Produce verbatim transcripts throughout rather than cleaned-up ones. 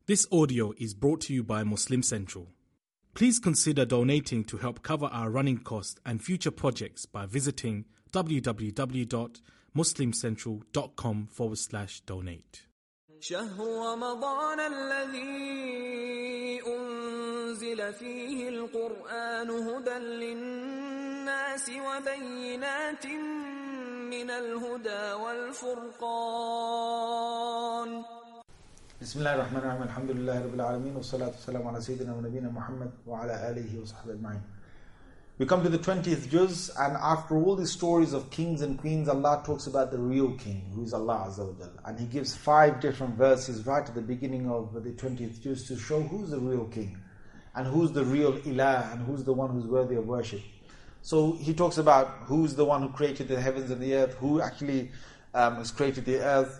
This audio is brought to you by Muslim Central. Please consider donating to help cover our running costs and future projects by visiting www.muslimcentral.com forward slash donate. شهر رمضان الذي أنزل فيه القرآن هدى للناس وبينات من الهدى والفرقان. بسم الله الرحمن الرحيم. الحمد لله رب العالمين والصلاة والسلام على سيدنا ونبينا محمد وعلى آله وصحبه أجمعين. We come to the twentieth juz, and after all these stories of kings and queens, Allah talks about the real king, who is Allah Azza wa Jal. And He gives five different verses right at the beginning of the twentieth juz to show who's the real king, and who's the real ilah, and who's the one who's worthy of worship. So He talks about who's the one who created the heavens and the earth, who actually um, has created the earth,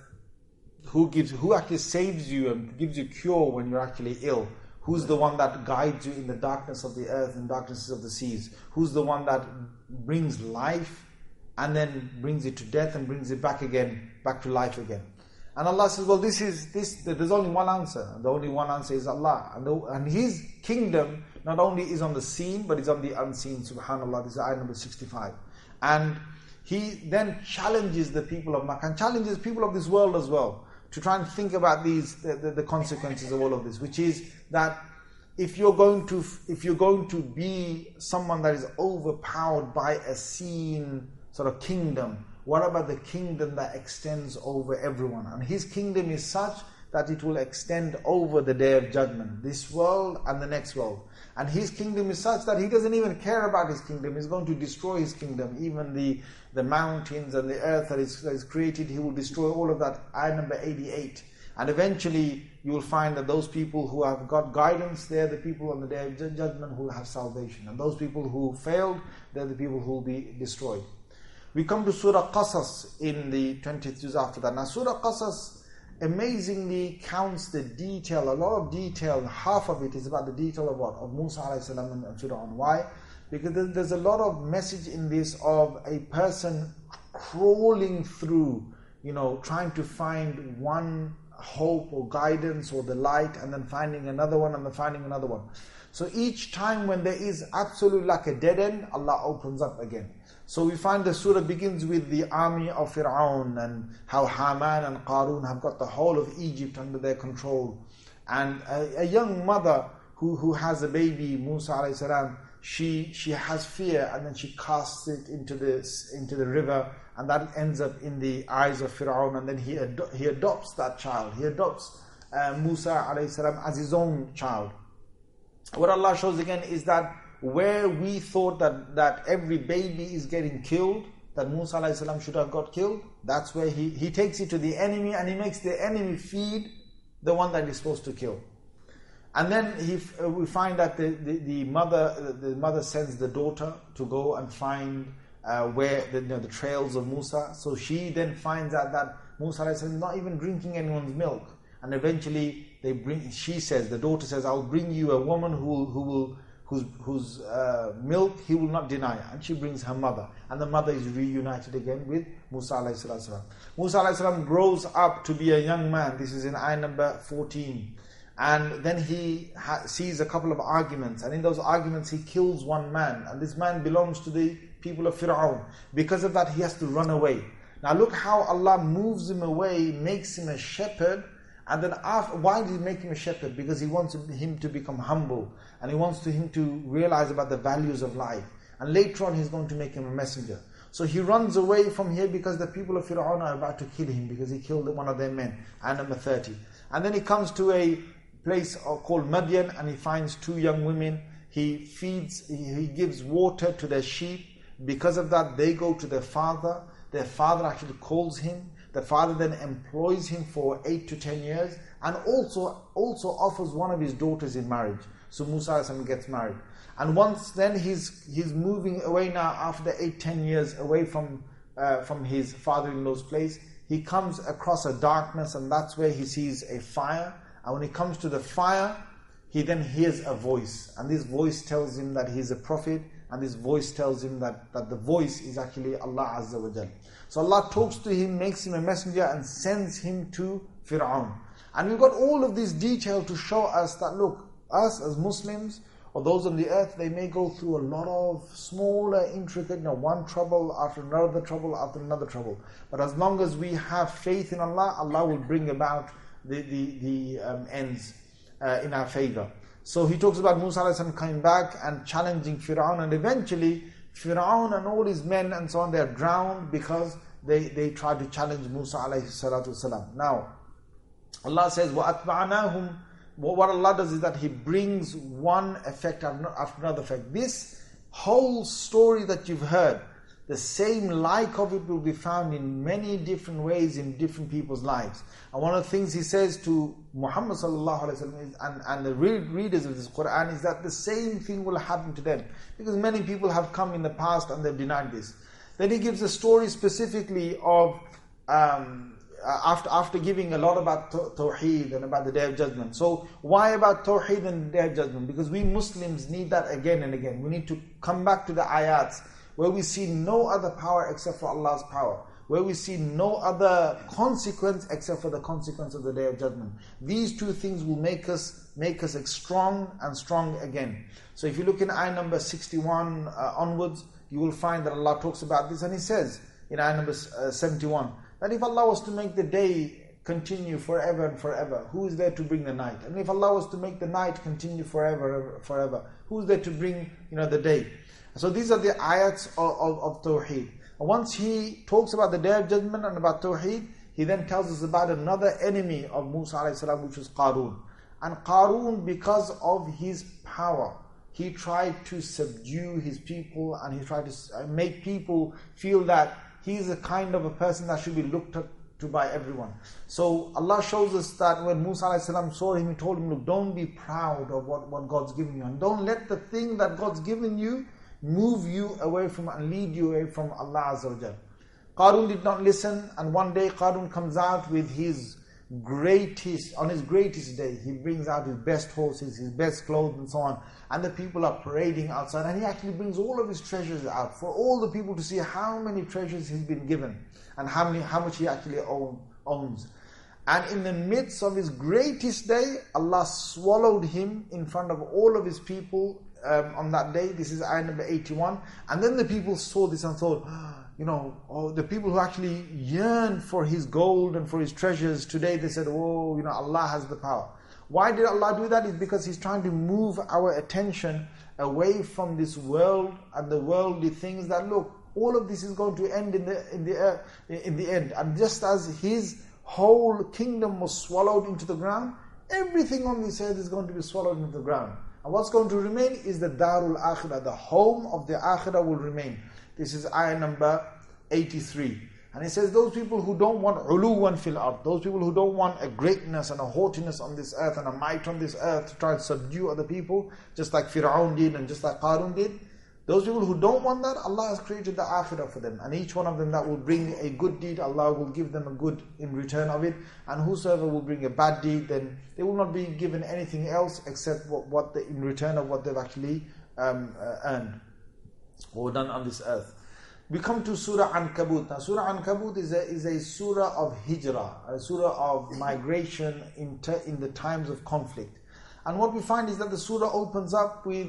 who gives, who actually saves you and gives you cure when you're actually ill. Who's the one that guides you in the darkness of the earth and darknesses of the seas? Who's the one that brings life and then brings it to death and brings it back again, back to life again? And Allah says, well, this is this. There's only one answer. The only one answer is Allah. And, the, and His kingdom not only is on the seen, but is on the unseen. Subhanallah. This is ayah number sixty-five. And He then challenges the people of Makkah and challenges people of this world as well to try and think about these the, the, the consequences of all of this, which is that if you're going to if you're going to be someone that is overpowered by a seen sort of kingdom, what about the kingdom that extends over everyone? And His kingdom is such that it will extend over the day of judgment, this world and the next world. And His kingdom is such that He doesn't even care about His kingdom. He's going to destroy His kingdom. Even the, the mountains and the earth that is, that is created, He will destroy all of that. Ayah number eighty-eight. And eventually you will find that those people who have got guidance, they're the people on the day of judgment who will have salvation. And those people who failed, they're the people who will be destroyed. We come to Surah Qasas in the twentieth juz after that. Now Surah Qasas amazingly counts the detail, a lot of detail. Half of it is about the detail of what? Of Musa alayhi salam and Fir'aun. Why? Because there's a lot of message in this of a person crawling through, you know, trying to find one hope or guidance or the light, and then finding another one, and then finding another one. So each time when there is absolutely like a dead end, Allah opens up again. So we find the surah begins with the army of Fir'aun and how Haman and Qarun have got the whole of Egypt under their control. And a, a young mother who, who has a baby, Musa alayhi salam, she she has fear, and then she casts it into the, into the river, and that ends up in the eyes of Fir'aun, and then he, ado- he adopts that child. He adopts uh, Musa alayhi salam as his own child. What Allah shows again is that where we thought that, that every baby is getting killed, that Musa alayhi salam should have got killed, that's where he, he takes it to the enemy, and he makes the enemy feed the one that he's supposed to kill. And then he, uh, we find that the, the, the mother the mother sends the daughter to go and find uh, where the, you know, the trails of Musa. So she then finds out that Musa alayhi salam is not even drinking anyone's milk. And eventually they bring. She says, the daughter says, "I'll bring you a woman who who will." whose, whose uh, milk he will not deny." And she brings her mother. And the mother is reunited again with Musa alayhi salam. Musa alayhi salam grows up to be a young man. This is in ayah number fourteen. And then he ha- sees a couple of arguments. And in those arguments he kills one man. And this man belongs to the people of Fir'aun. Because of that he has to run away. Now look how Allah moves him away, makes him a shepherd. And then after, why did He make him a shepherd? Because He wants him to become humble, and He wants to him to realize about the values of life. And later on He's going to make him a messenger. So he runs away from here because the people of Fir'aun are about to kill him, because he killed one of their men. Ayah number thirty. And then he comes to a place called Madian, and he finds two young women. He feeds, he gives water to their sheep. Because of that, they go to their father. Their father actually calls him. The father then employs him for eight to ten years, and also also offers one of his daughters in marriage. So Musa gets married. And once then he's he's moving away now after eight, ten years away from uh, from his father-in-law's place. He comes across a darkness, and that's where he sees a fire. And when he comes to the fire, he then hears a voice. And this voice tells him that he's a prophet, and this voice tells him that, that the voice is actually Allah Azza wa Jal. So Allah talks to him, makes him a messenger, and sends him to Fir'aun. And we've got all of this detail to show us that, look, us as Muslims, or those on the earth, they may go through a lot of smaller, intricate, you know, one trouble after another trouble after another trouble. But as long as we have faith in Allah, Allah will bring about the, the, the um, ends uh, in our favor. So he talks about Musa alayhi salam coming back and challenging Fir'aun, and eventually Fir'aun and all his men and so on, they are drowned because they, they tried to challenge Musa alayhi salatu wasalam. Now, Allah says, وَأَتْبَعْنَاهُمْ. What Allah does is that He brings one effect after another effect. This whole story that you've heard, the same like of it will be found in many different ways in different people's lives. And one of the things He says to Muhammad sallallahu alaihi wasallam and, and the readers of this Quran is that the same thing will happen to them. Because many people have come in the past and they've denied this. Then He gives a story specifically of... Um, After after giving a lot about Tawheed and about the Day of Judgment. So why about Tawheed and the Day of Judgment? Because we Muslims need that again and again. We need to come back to the ayats where we see no other power except for Allah's power, where we see no other consequence except for the consequence of the Day of Judgment. These two things will make us make us strong and strong again. So if you look in ayah number sixty-one uh, onwards, you will find that Allah talks about this, and He says in ayah number uh, seventy-one, that if Allah was to make the day continue forever and forever, who is there to bring the night? And if Allah was to make the night continue forever, forever, who is there to bring, you know, the day? So these are the ayats of, of, of Tawheed. And once He talks about the Day of Judgment and about Tawheed, He then tells us about another enemy of Musa alayhi salam, which was Qarun. And Qarun, because of his power, he tried to subdue his people, and he tried to make people feel that he's a kind of a person that should be looked up to by everyone. So Allah shows us that when Musa alayhi salam saw him, He told him, look, don't be proud of what, what God's given you, and don't let the thing that God's given you move you away from and lead you away from Allah Azza wa Jal. Qarun did not listen, and one day Qarun comes out with his greatest, on his greatest day, he brings out his best horses, his best clothes and so on, and the people are parading outside, and he actually brings all of his treasures out for all the people to see how many treasures he's been given and how many, how much he actually own, owns. And in the midst of his greatest day, Allah swallowed him in front of all of his people um, on that day. This is ayah number eighty-one. And then the people saw this and thought, you know, oh, the people who actually yearn for his gold and for his treasures, today they said, oh, you know, Allah has the power. Why did Allah do that? It's because He's trying to move our attention away from this world and the worldly things that, look, all of this is going to end in the in the uh, in the end. And just as His whole kingdom was swallowed into the ground, everything on this earth is going to be swallowed into the ground. And what's going to remain is the Darul Akhirah, the home of the Akhirah will remain. This is ayah number eighty-three. And it says, those people who don't want uluwan fil ard, those people who don't want a greatness and a haughtiness on this earth and a might on this earth to try and subdue other people, just like Fir'aun did and just like Qarun did, those people who don't want that, Allah has created the Akhirah for them. And each one of them that will bring a good deed, Allah will give them a good in return of it. And whosoever will bring a bad deed, then they will not be given anything else except what, what they, in return of what they've actually um, uh, earned or done on this earth. We come to Surah Ankabut. Now Surah Ankabut is a, is a surah of hijrah, a surah of migration in, ter, in the times of conflict. And what we find is that the surah opens up with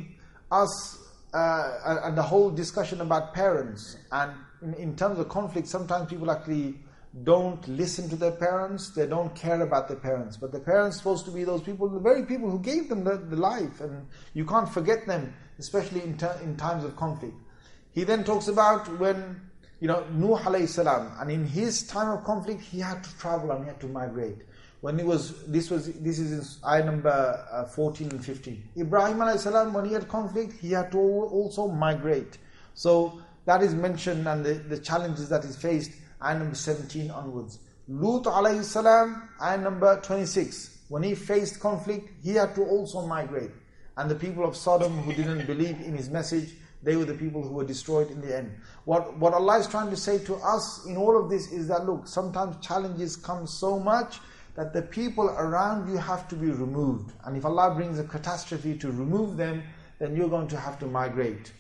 us uh, and the whole discussion about parents. And in, in terms of conflict, sometimes people actually don't listen to their parents, they don't care about their parents. But the parents are supposed to be those people, the very people who gave them the, the life, and you can't forget them, especially in, ter, in times of conflict. He then talks about when, you know, Nuh alayhi salam, and in his time of conflict, he had to travel and he had to migrate. When he was, this was, this is in ayah number uh, fourteen and fifteen. Ibrahim alayhi salam, when he had conflict, he had to also migrate. So that is mentioned, and the, the challenges that is faced, ayah number seventeen onwards. Lut alayhi salam, ayah number twenty-six. When he faced conflict, he had to also migrate. And the people of Sodom who didn't believe in his message, they were the people who were destroyed in the end. What, what Allah is trying to say to us in all of this is that, look, sometimes challenges come so much that the people around you have to be removed. And if Allah brings a catastrophe to remove them, then you're going to have to migrate.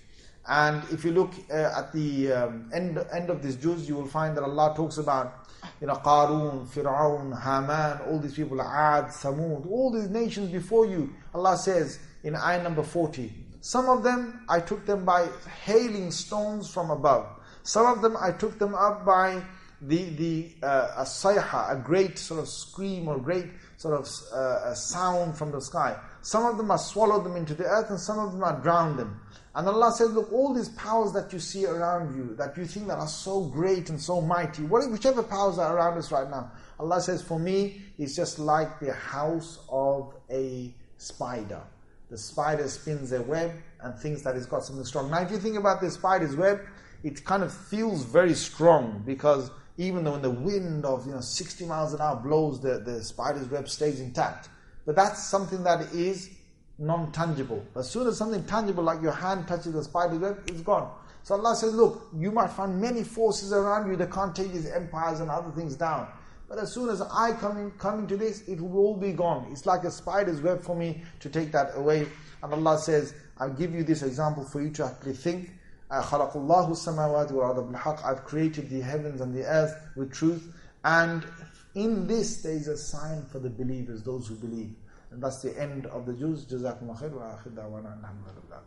And if you look uh, at the um, end, end of this juz, you will find that Allah talks about, you know, Qarun, Fir'aun, Haman, all these people, Ad, Thamud, all these nations before you. Allah says in ayah number forty, some of them I took them by hailing stones from above. Some of them I took them up by the the uh, a sayha, a great sort of scream or great sort of uh, a sound from the sky. Some of them I swallowed them into the earth, and some of them I drowned them. And Allah says, look, all these powers that you see around you, that you think that are so great and so mighty, whichever powers are around us right now, Allah says, for me, it's just like the house of a spider. The spider spins a web and thinks that it's got something strong. Now, if you think about the spider's web, it kind of feels very strong, because even though when the wind of you know sixty miles an hour blows, the, the spider's web stays intact. But that's something that is non-tangible. As soon as something tangible like your hand touches the spider's web, it's gone. So Allah says, look, you might find many forces around you that can't take these empires and other things down. But as soon as I come, in, come into this, it will all be gone. It's like a spider's web for me to take that away. And Allah says, I'll give you this example for you to actually think. خَلَقُ اللَّهُ السَّمَاوَاتِ وَالْأَرْضَ بِالْحَقِّ I've created the heavens and the earth with truth. And in this there is a sign for the believers, those who believe. And that's the end of the juz. جزاكم الله خير وآخر دعوانا الحمد لله.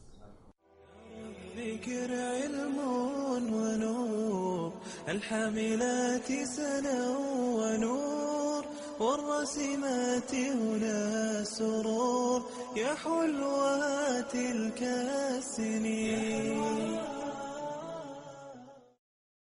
ذكر علم ونور الحاملات سنا ونور والرسمات هنا سرور يا حلوات تلك السنين.